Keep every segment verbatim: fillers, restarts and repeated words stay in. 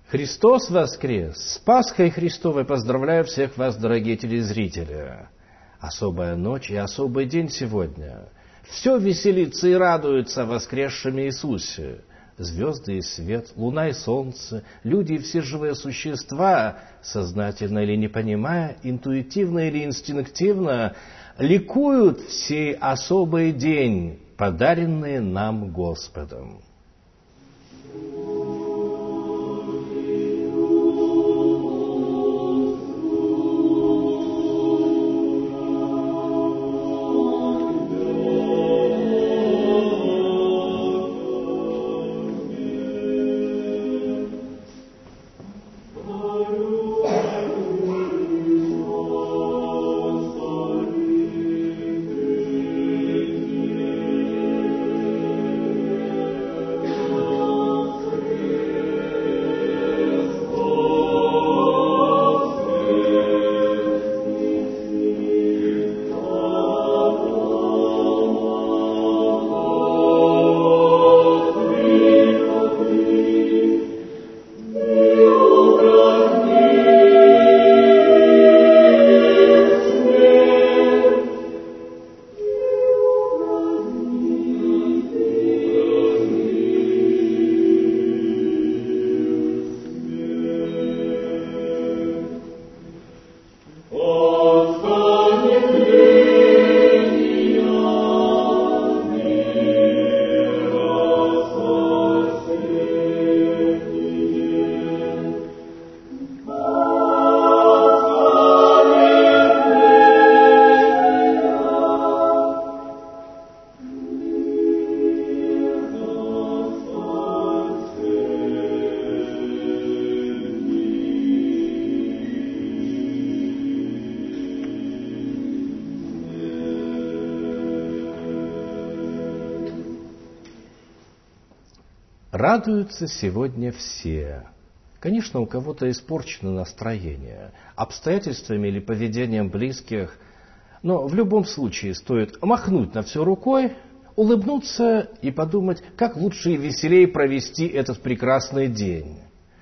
Христос воскрес! С Пасхой Христовой поздравляю всех вас, дорогие телезрители! Особая ночь и особый день сегодня. Все веселится и радуется воскресшем Иисусе. Звезды и свет, луна и солнце, люди и все живые существа, сознательно или не понимая, интуитивно или инстинктивно, ликуют в сей особый день, подаренный нам Господом. Радуются сегодня все. Конечно, у кого-то испорчено настроение обстоятельствами или поведением близких, но в любом случае стоит махнуть на все рукой, улыбнуться и подумать, как лучше и веселее провести этот прекрасный день.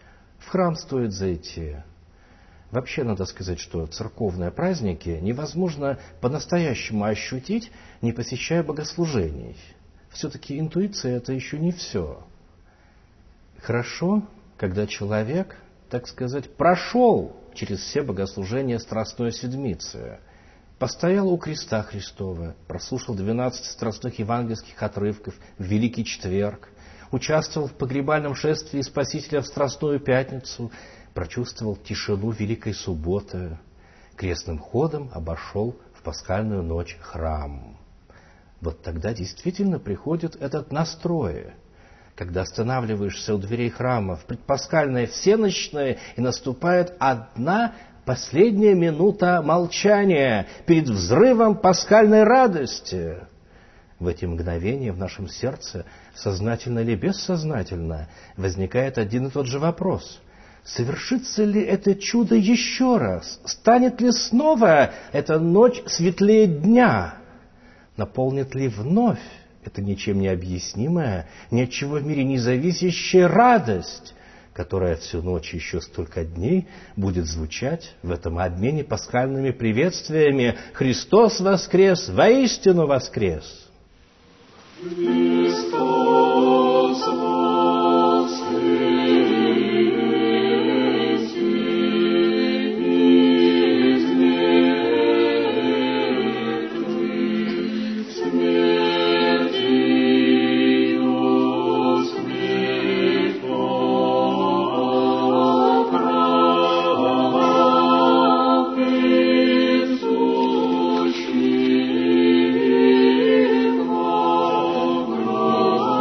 В храм стоит зайти. Вообще, надо сказать, что церковные праздники невозможно по-настоящему ощутить, не посещая богослужений. Все-таки интуиция – это еще не все. Хорошо, когда человек, так сказать, прошел через все богослужения Страстной Седмицы, постоял у креста Христова, прослушал двенадцать страстных евангельских отрывков в Великий Четверг, участвовал в погребальном шествии Спасителя в Страстную Пятницу, прочувствовал тишину Великой Субботы, крестным ходом обошел в Пасхальную ночь храм. Вот тогда действительно приходит этот настрой, когда останавливаешься у дверей храма в предпасхальное всенощное, и наступает одна последняя минута молчания перед взрывом пасхальной радости. В эти мгновения в нашем сердце, сознательно или бессознательно, возникает один и тот же вопрос. Совершится ли это чудо еще раз? Станет ли снова эта ночь светлее дня? Наполнит ли вновь это ничем не объяснимая, ни от чего в мире не зависящая радость, которая всю ночь еще столько дней будет звучать в этом обмене пасхальными приветствиями: «Христос воскрес! Воистину воскрес!» Христос воскрес! Oh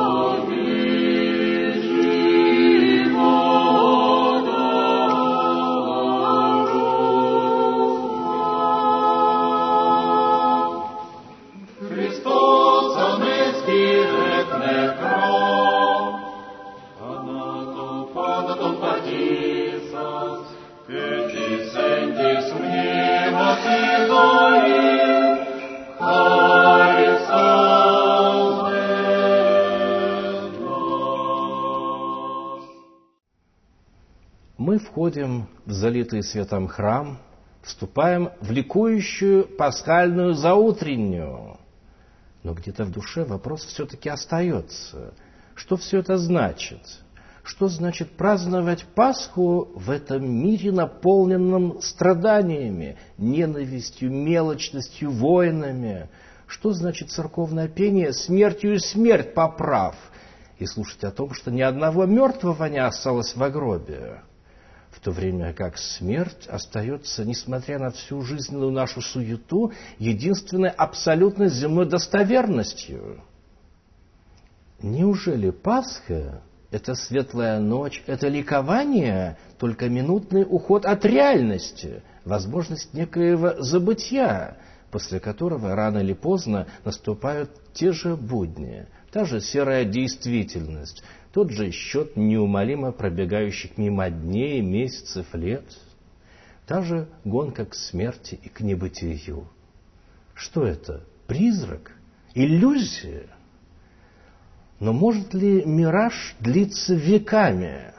мы входим в залитый светом храм, вступаем в ликующую пасхальную заутреннюю. Но где-то в душе вопрос все-таки остается. Что все это значит? Что значит праздновать Пасху в этом мире, наполненном страданиями, ненавистью, мелочностью, войнами? Что значит церковное пение «Смертью и смерть поправ» и слушать о том, что ни одного мертвого не осталось в гробе, в то время как смерть остается, несмотря на всю жизненную нашу суету, единственной абсолютно земной достоверностью? Неужели Пасха – это светлая ночь, это ликование, только минутный уход от реальности, возможность некоего забытья, после которого рано или поздно наступают те же будни, та же серая действительность, тот же счет неумолимо пробегающих мимо дней, месяцев, лет, та же гонка к смерти и к небытию. Что это? Призрак? Иллюзия? Но может ли мираж длиться веками?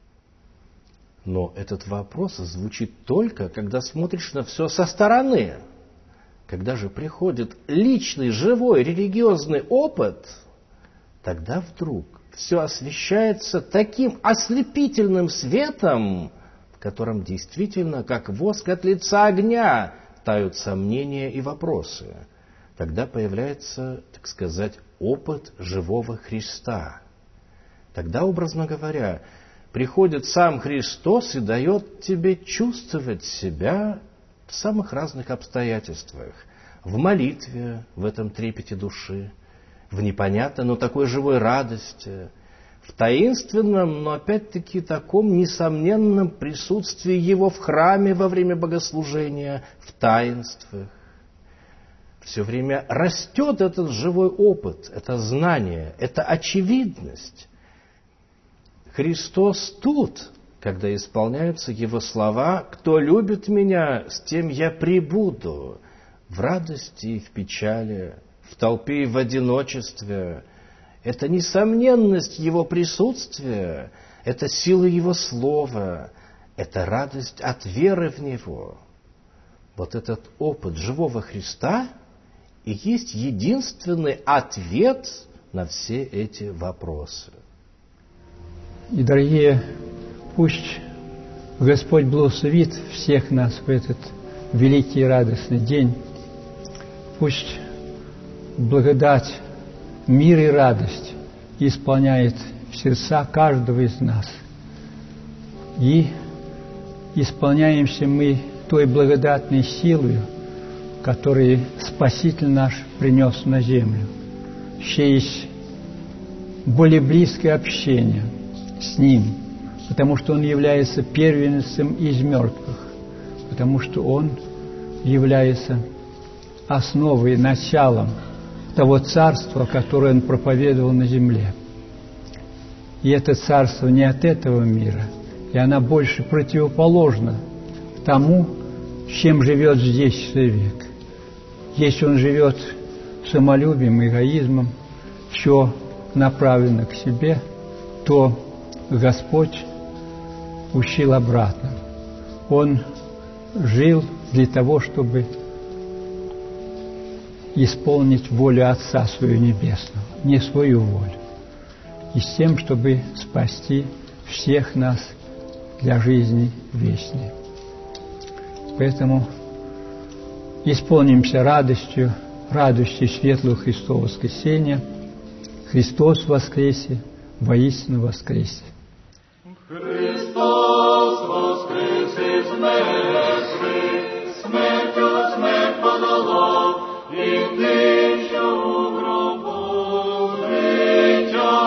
Но этот вопрос звучит только, когда смотришь на все со стороны. Когда же приходит личный, живой, религиозный опыт, тогда вдруг все освещается таким ослепительным светом, в котором действительно, как воск от лица огня, тают сомнения и вопросы. Тогда появляется, так сказать, опыт живого Христа. Тогда, образно говоря, приходит сам Христос и дает тебе чувствовать себя в самых разных обстоятельствах. В молитве, в этом трепете души, в непонятной, но такой живой радости, в таинственном, но опять-таки таком несомненном присутствии Его в храме во время богослужения, в таинствах. Все время растет этот живой опыт, это знание, это очевидность. Христос тут, когда исполняются Его слова: «Кто любит Меня, с тем Я пребуду, в радости и в печали, в толпе и в одиночестве». Это несомненность Его присутствия, это сила Его слова, это радость от веры в Него. Вот этот опыт живого Христа и есть единственный ответ на все эти вопросы. И, дорогие, пусть Господь благословит всех нас в этот великий и радостный день. Пусть благодать, мир и радость исполняет сердца каждого из нас. И исполняемся мы той благодатной силой, которую Спаситель наш принес на землю. Еще есть более близкое общение с Ним, потому что Он является первенцем из мертвых, потому что Он является основой, началом того царства, которое Он проповедовал на земле. И это царство не от этого мира, и оно больше противоположно тому, чем живет здесь человек. Если он живет самолюбием, эгоизмом, все направлено к себе, то Господь учил обратно. Он жил для того, чтобы исполнить волю Отца Своего Небесного, не свою волю, и с тем, чтобы спасти всех нас для жизни вечной. Поэтому исполнимся радостью, радостью светлого Христова воскресения. Христос воскресе, воистину воскресе. Христос воскрес из мертвых, смертью смерть подолав, и ты, що у гробу життя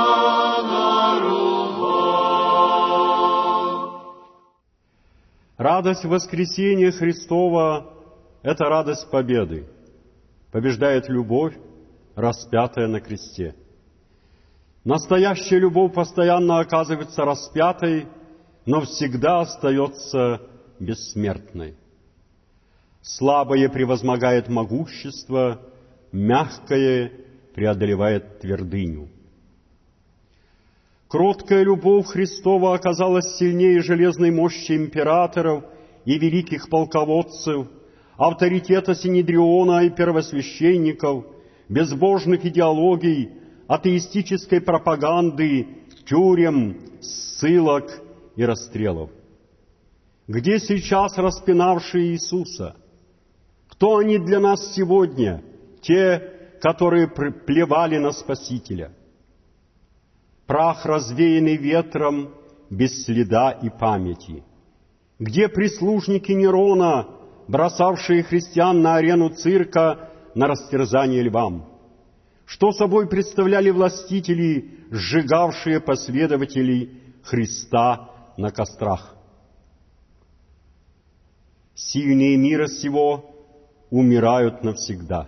дарував. Радость воскресения Христова – это радость победы. Побеждает любовь, распятая на кресте. Настоящая любовь постоянно оказывается распятой, но всегда остается бессмертной. Слабое превозмогает могущество, мягкое преодолевает твердыню. Кроткая любовь Христова оказалась сильнее железной мощи императоров и великих полководцев, авторитета Синедриона и первосвященников, безбожных идеологий, атеистической пропаганды, тюрем, ссылок и расстрелов. Где сейчас распинавшие Иисуса? Кто они для нас сегодня, те, которые плевали на Спасителя? Прах, развеянный ветром, без следа и памяти. Где прислужники Нерона, бросавшие христиан на арену цирка на растерзание львам? Что собой представляли властители, сжигавшие последователей Христа на кострах? Сильные мира сего умирают навсегда,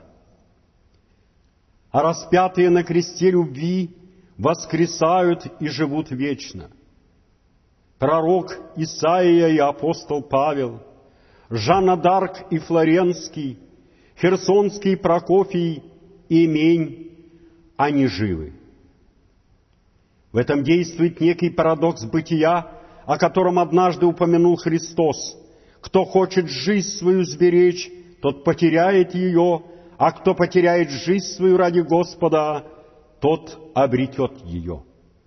а распятые на кресте любви воскресают и живут вечно. Пророк Исаия и апостол Павел, Жанна д'Арк и Флоренский, Херсонский Прокофий и Мень, они живы. В этом действует некий парадокс бытия, о котором однажды упомянул Христос. Кто хочет жизнь свою сберечь, тот потеряет ее, а кто потеряет жизнь свою ради Господа, тот обретет ее.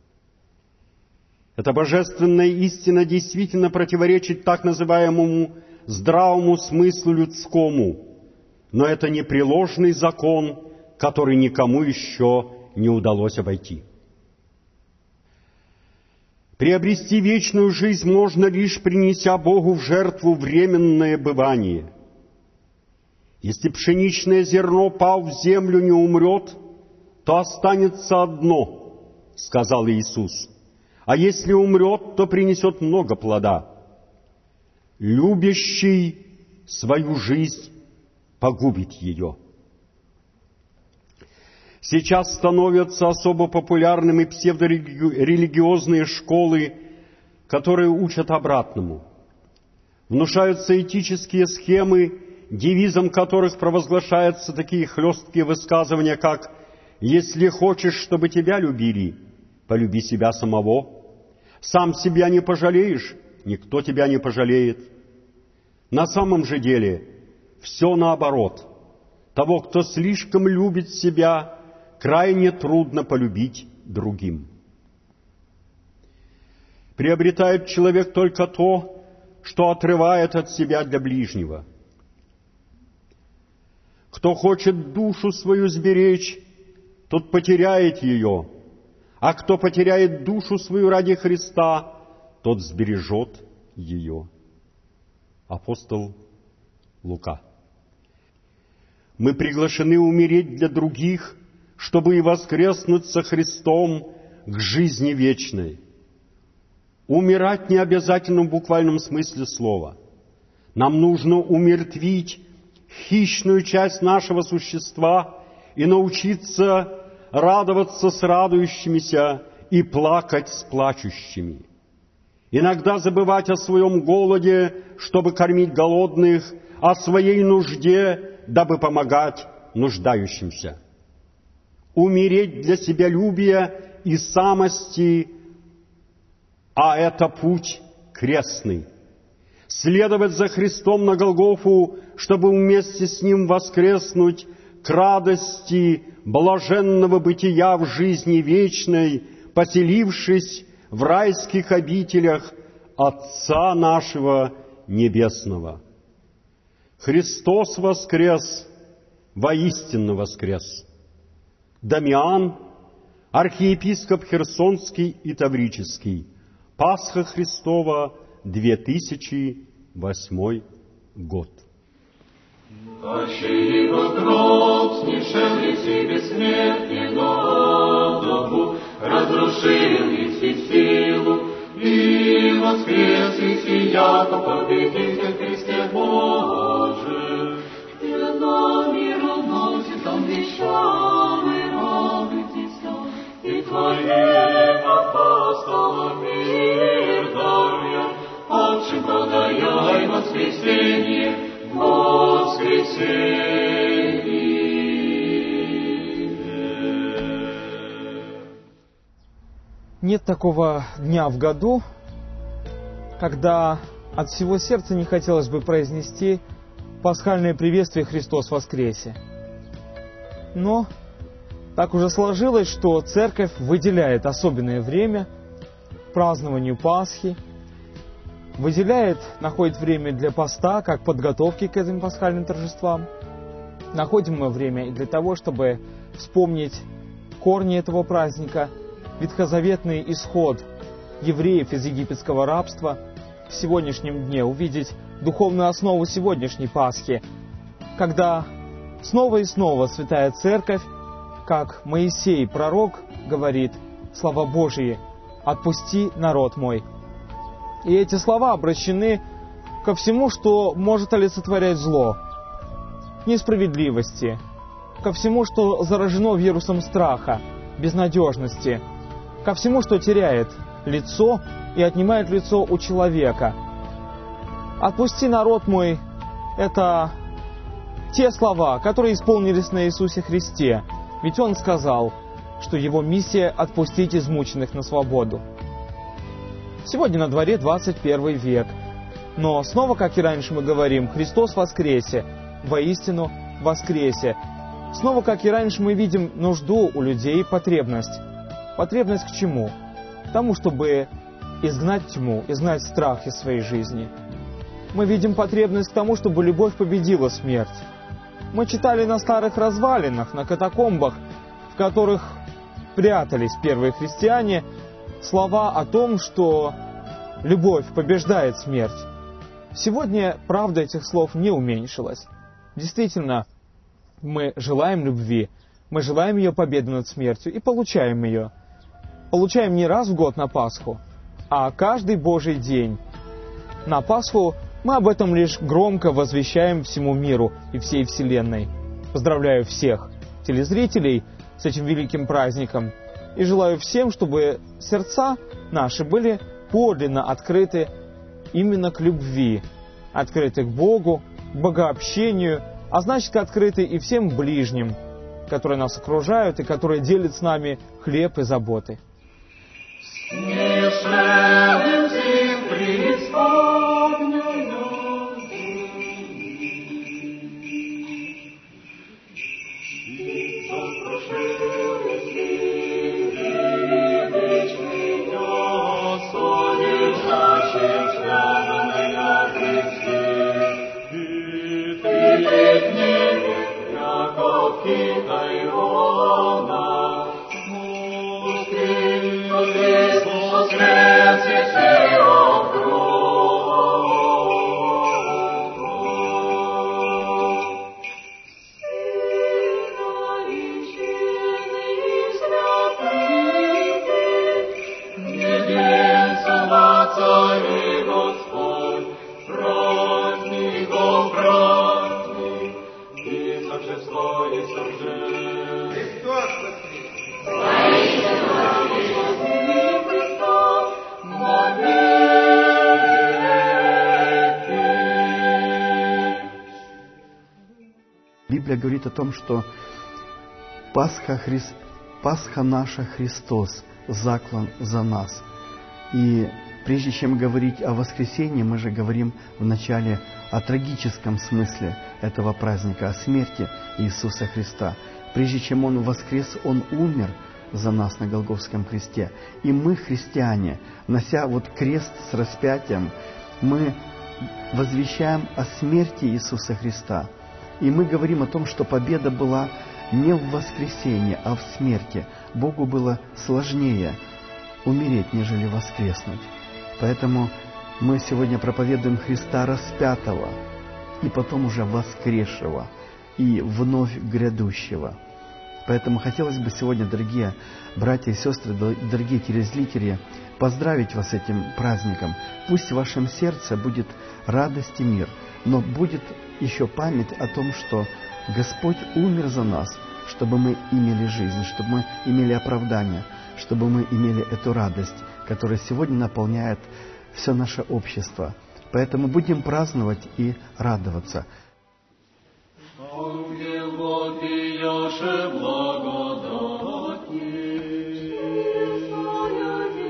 Эта божественная истина действительно противоречит так называемому здравому смыслу людскому, но это непреложный закон, который никому еще не удалось обойти. Приобрести вечную жизнь можно лишь принеся Богу в жертву временное бывание. Если пшеничное зерно, пав в землю, не умрет, то останется одно, сказал Иисус. А если умрет, то принесет много плода. Любящий свою жизнь погубит ее. Сейчас становятся особо популярными псевдорелигиозные школы, которые учат обратному. Внушаются этические схемы, девизом которых провозглашаются такие хлесткие высказывания, как «Если хочешь, чтобы тебя любили, полюби себя самого. Сам себя не пожалеешь, никто тебя не пожалеет». На самом же деле все наоборот. Того, кто слишком любит себя, крайне трудно полюбить другим. Приобретает человек только то, что отрывает от себя для ближнего. Кто хочет душу свою сберечь, тот потеряет ее, а кто потеряет душу свою ради Христа, тот сбережет ее. Апостол Лука. Мы приглашены умереть для других, чтобы и воскреснуть со Христом к жизни вечной. Умирать не обязательно в буквальном смысле слова. Нам нужно умертвить хищную часть нашего существа и научиться радоваться с радующимися и плакать с плачущими. Иногда забывать о своем голоде, чтобы кормить голодных, о своей нужде, дабы помогать нуждающимся. Умереть для себялюбия и самости, а это путь крестный. Следовать за Христом на Голгофу, чтобы вместе с Ним воскреснуть к радости блаженного бытия в жизни вечной, поселившись в райских обителях Отца нашего Небесного. Христос воскрес, воистину воскрес. Дамиан, архиепископ Херсонский и Таврический. Пасха Христова, две тысячи восьмой год. Аще его гроб снишел лици бессмертный надобу, разрушил лици силу, и воскрес лици яко победитель в Христе Божий. И на мир носит он вещавы радуйтесь, и Твоим апостолам мир даря, отче подай воскресенье, воскресенье. Нет такого дня в году, когда от всего сердца не хотелось бы произнести пасхальное приветствие «Христос воскресе». Но так уже сложилось, что Церковь выделяет особенное время празднованию Пасхи, выделяет, находит время для поста, как подготовки к этим пасхальным торжествам. Находим мы время и для того, чтобы вспомнить корни этого праздника, ветхозаветный исход евреев из египетского рабства, в сегодняшнем дне увидеть духовную основу сегодняшней Пасхи, когда снова и снова Святая Церковь, как Моисей, пророк, говорит слова Божьи: «Отпусти народ мой». И эти слова обращены ко всему, что может олицетворять зло, несправедливости, ко всему, что заражено вирусом страха, безнадежности, ко всему, что теряет лицо и отнимает лицо у человека. «Отпусти народ мой» — это те слова, которые исполнились на Иисусе Христе, ведь Он сказал, что Его миссия — отпустить измученных на свободу. Сегодня на дворе двадцать первый век, но снова, как и раньше мы говорим, Христос воскресе, воистину воскресе. Снова, как и раньше, мы видим нужду у людей, потребность. Потребность к чему? К тому, чтобы изгнать тьму, изгнать страх из своей жизни. Мы видим потребность к тому, чтобы любовь победила смерть. Мы читали на старых развалинах, на катакомбах, в которых прятались первые христиане, слова о том, что любовь побеждает смерть. Сегодня правда этих слов не уменьшилась. Действительно, мы желаем любви, мы желаем ее победы над смертью и получаем ее. Получаем не раз в год на Пасху, а каждый Божий день. На Пасху мы об этом лишь громко возвещаем всему миру и всей Вселенной. Поздравляю всех телезрителей с этим великим праздником и желаю всем, чтобы сердца наши были подлинно открыты именно к любви, открыты к Богу, к богообщению, а значит, открыты и всем ближним, которые нас окружают и которые делят с нами хлеб и заботы. Библия говорит о том, что Пасха, Хри... Пасха наша Христос заклан за нас. И прежде чем говорить о воскресении, мы же говорим вначале о трагическом смысле этого праздника, о смерти Иисуса Христа. Прежде чем Он воскрес, Он умер за нас на Голгофском кресте. И мы, христиане, нося вот крест с распятием, мы возвещаем о смерти Иисуса Христа. И мы говорим о том, что победа была не в воскресении, а в смерти. Богу было сложнее умереть, нежели воскреснуть. Поэтому мы сегодня проповедуем Христа распятого, и потом уже воскресшего, и вновь грядущего. Поэтому хотелось бы сегодня, дорогие братья и сестры, дорогие телезрители, поздравить вас с этим праздником. Пусть в вашем сердце будет радость и мир, но будет еще память о том, что Господь умер за нас, чтобы мы имели жизнь, чтобы мы имели оправдание, чтобы мы имели эту радость, которая сегодня наполняет все наше общество. Поэтому будем праздновать и радоваться. Благодати,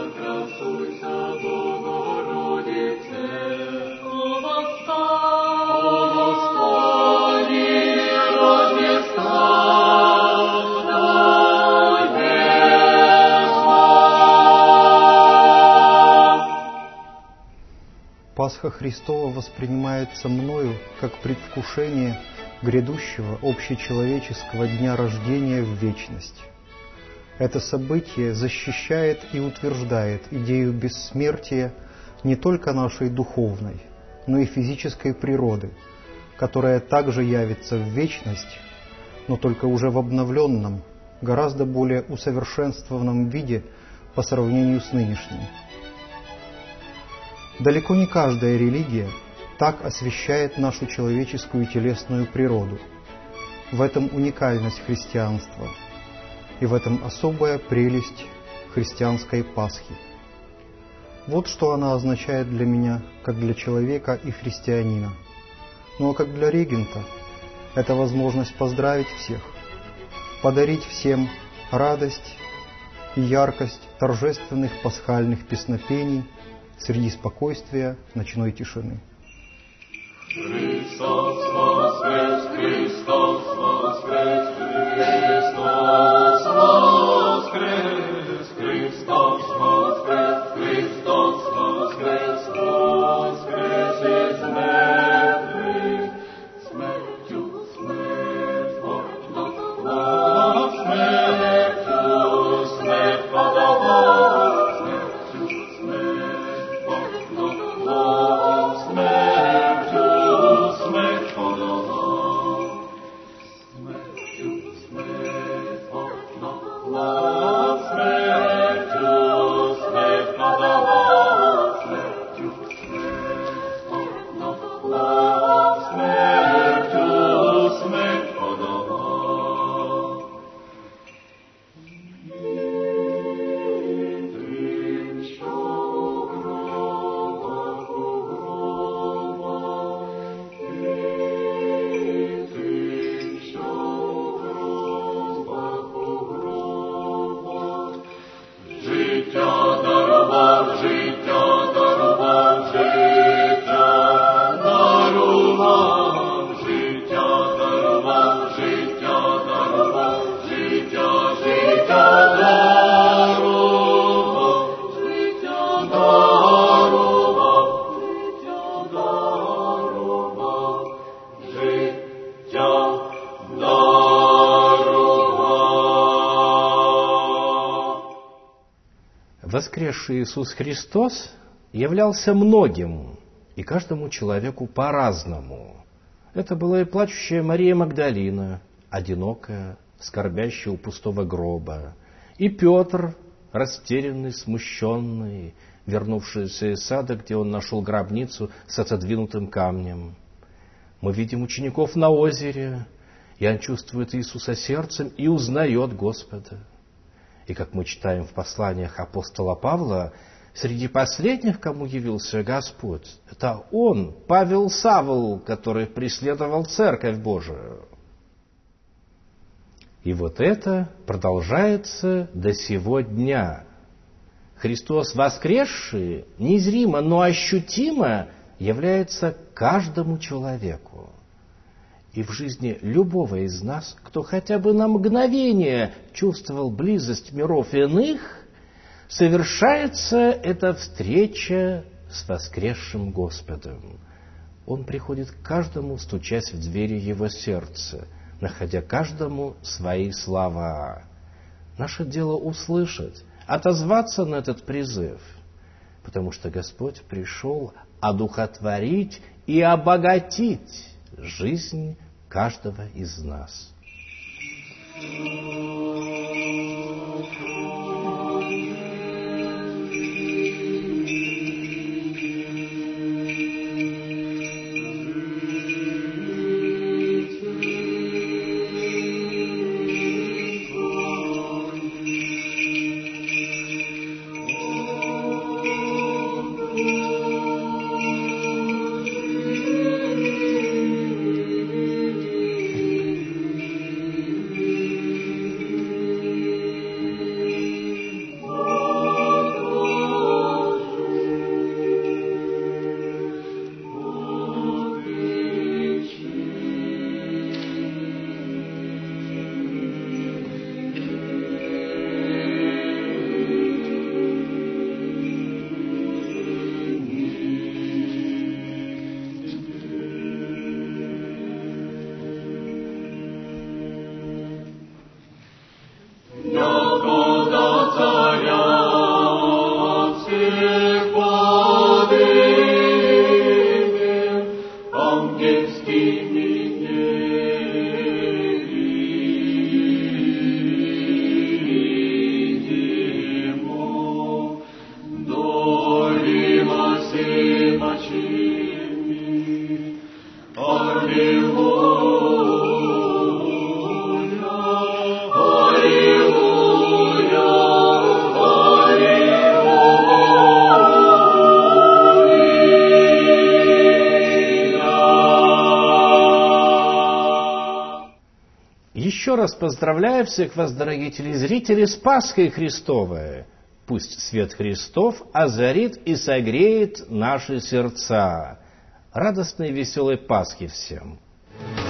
красуйся, Богородице, о восстань, Рождества Пасха Христова воспринимается мною как предвкушение грядущего общечеловеческого дня рождения в вечность. Это событие защищает и утверждает идею бессмертия не только нашей духовной, но и физической природы, которая также явится в вечность, но только уже в обновленном, гораздо более усовершенствованном виде по сравнению с нынешним. Далеко не каждая религия так освящает нашу человеческую телесную природу. В этом уникальность христианства, и в этом особая прелесть христианской Пасхи. Вот что она означает для меня, как для человека и христианина. Ну а как для регента, это возможность поздравить всех, подарить всем радость и яркость торжественных пасхальных песнопений среди спокойствия ночной тишины. Христос воскрес, Христос воскрес, Христос воскрес, Христос воскрес, Христос воскрес, воскрес из мертвых, смертью смерть подолал, смертью смерть подолал, смертью смерть подолал, смертью смерть подолал, смертью смерть подолал, смертью смерть подолал, смертью смерть подолал, смертью смерть подолал. И трещал в гробах, у гробах, и трещал в гробах, у гробах. Життя дарував, життя дарував, життя дарував, життя дарував, життя дарував, життя, життя дарував, життя дарував, життя дарував, життя дарував. Воскресший Иисус Христос являлся многим и каждому человеку по-разному. Это была и плачущая Мария Магдалина, одинокая, скорбящая у пустого гроба, и Петр, растерянный, смущенный, вернувшийся из сада, где он нашел гробницу с отодвинутым камнем. Мы видим учеников на озере, Иоанн чувствует Иисуса сердцем и узнает Господа. И как мы читаем в посланиях апостола Павла, среди последних, кому явился Господь, это он, Павел Савл, который преследовал Церковь Божию. И вот это продолжается до сего дня. Христос воскресший, незримо, но ощутимо является каждому человеку. И в жизни любого из нас, кто хотя бы на мгновение чувствовал близость миров иных, совершается эта встреча с воскресшим Господом. Он приходит к каждому, стучась в двери его сердца, находя каждому свои слова. Наше дело услышать, отозваться на этот призыв, потому что Господь пришел одухотворить и обогатить жизнь каждого из нас. Еще раз поздравляю всех вас, дорогие телезрители, с Пасхой Христовой. Пусть свет Христов озарит и согреет наши сердца. Радостной и веселой Пасхи всем!